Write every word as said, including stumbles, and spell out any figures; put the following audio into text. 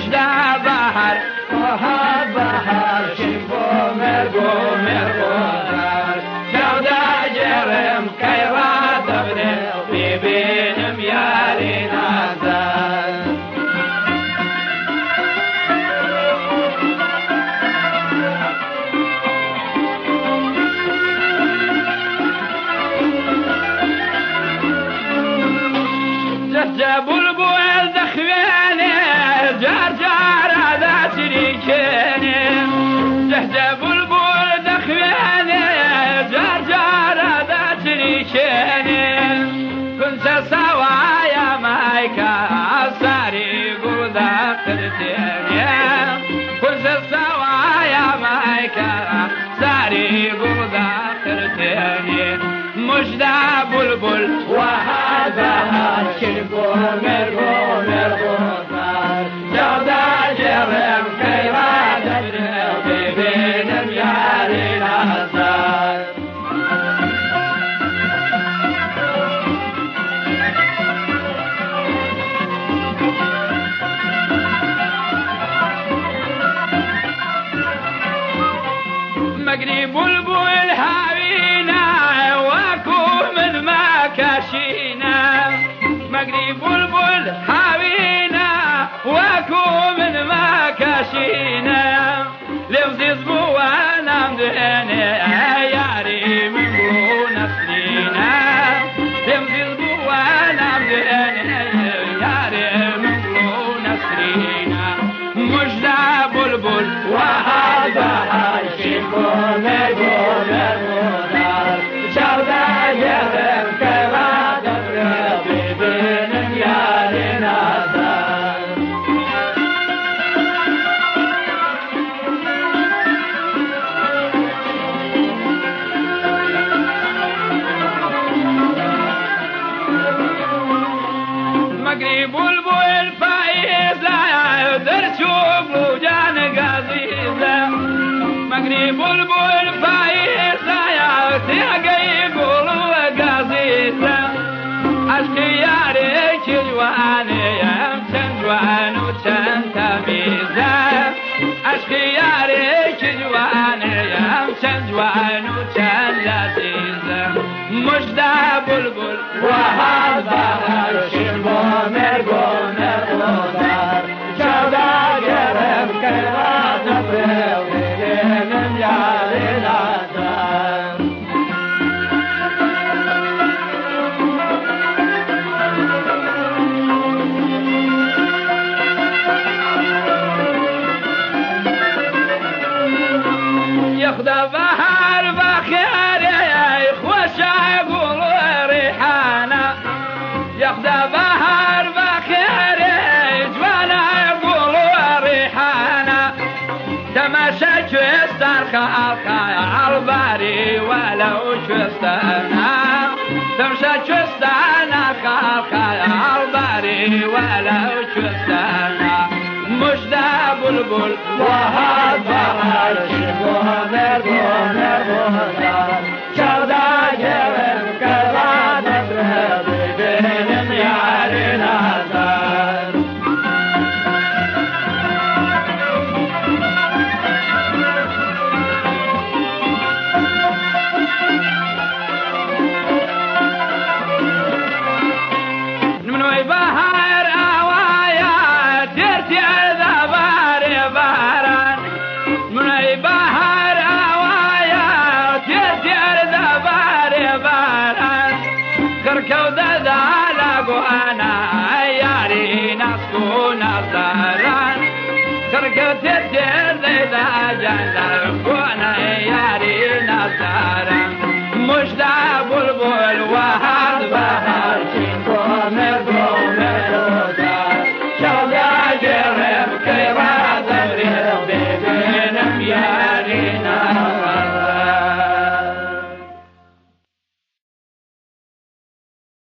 مجدا بهر وها بهر شنبو مرگو مرگو دار جودا جرم کیرا دبره ببینم یاری نازار جه بلبل دخوانه جار جار هذا شريكيني جه جه بلبل دخوانه جار جار هذا شريكيني كنت سوايا مايكا ساري قردا قرتيني كنت سوايا مايكا ساري قردا قرتيني مجدا بلبل وهذا شربو مرغو مرغو دار جودا جرم كيرا دبر ببينم ياري نازار مقري بلبل هاوينا واكو من ما كاشينا مقري بلبل هاوينا واكو من ما كاشينا لفظ زبوانا مدهني ياري من بو نسلينا لفظ زبوانا مدهني ياري من بو نسلينا مجدا بلبل وهذا شنبو مرغو مرغو دار جودا جرم كيرا دبر ببينم ياري نازار مقري بلبل فايزة درشوق وجان قزيزة مقري بلبل فايزة يا تيقي قولوا قزيزة عشقي ياري جواني يمتن جوان وتن تميزة عشقي ياري جواني يمتن جوان وتن لذيذة مجدا بلبل وهذا شنبو مرغو مرغو دار جودا جرم كيرا دبر ببينم ياري نازار ياخذ بهار بخير يا خوشا يقولوا ريحانه ياخذ بهار بخير جوانا يقولوا ريحانه تماشى شوستر خالقا عالباري ولو شوستنا تمشى شوستنا خالقا عالباري ولو شوستنا مجدا بلبل وهذا شنبو مرغو مرغو دار جودا جرم كيرا دبر ببينم ياري نازار منوي بهار اوايا ديرتي عذاباري باران منوي بهار اوايا ديرتي عذاباري باران كركو دالاقو انا ياري ناسكو نظران كركو تدير ذا جنزر وانا ياري نظران مجدا بلبل وهذا بهار شنبو مرغو